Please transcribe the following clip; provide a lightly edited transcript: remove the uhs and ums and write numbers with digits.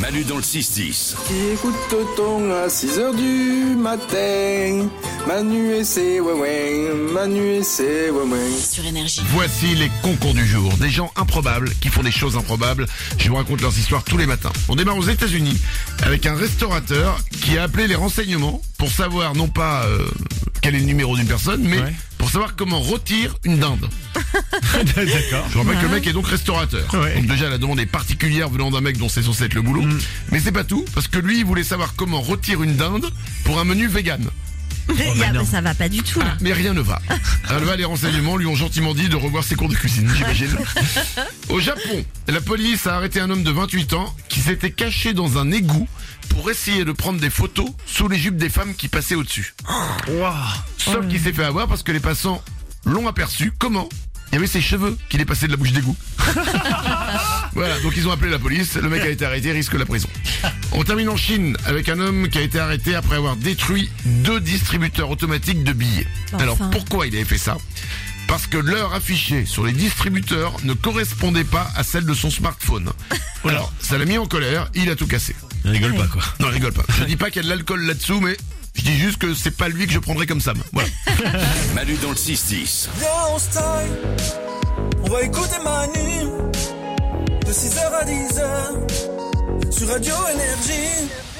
Manu dans le 6-10. Écoute-t-on à 6h du matin, Manu et ses Manu et ses Sur Énergie. Voici les concours du jour. Des gens improbables qui font des choses improbables. Je vous raconte leurs histoires tous les matins. On démarre aux États-Unis avec un restaurateur qui a appelé les renseignements pour savoir non pas quel est le numéro d'une personne, mais pour savoir comment rôtir une dinde. D'accord. Je rappelle que le mec est donc restaurateur. Ouais. Donc déjà la demande est particulière venant d'un mec dont c'est censé être le boulot. Mais c'est pas tout, parce que lui il voulait savoir comment rôtir une dinde pour un menu vegan. Ça va pas du tout là. Mais rien ne va. Alors là, les renseignements lui ont gentiment dit de revoir ses cours de cuisine, j'imagine. Au Japon, la police a arrêté un homme de 28 ans qui s'était caché dans un égout pour essayer de prendre des photos sous les jupes des femmes qui passaient au-dessus. Sauf qu'il s'est fait avoir parce que les passants l'ont aperçu. Comment ? Il y avait ses cheveux qui dépassaient de la bouche d'égout. Voilà, donc ils ont appelé la police, le mec a été arrêté, risque la prison. On termine en Chine avec un homme qui a été arrêté après avoir détruit 2 distributeurs automatiques de billets. Alors pourquoi il avait fait ça ? Parce que l'heure affichée sur les distributeurs ne correspondait pas à celle de son smartphone. Alors, ça l'a mis en colère, il a tout cassé. On rigole pas, quoi. Non, rigole pas. Je dis pas qu'il y a de l'alcool là-dessous, mais je dis juste que c'est pas lui que je prendrais comme Sam. Voilà. Manu dans le 6-10. Viens, on style. On va écouter Manu de 6h à 10h sur Radio Énergie.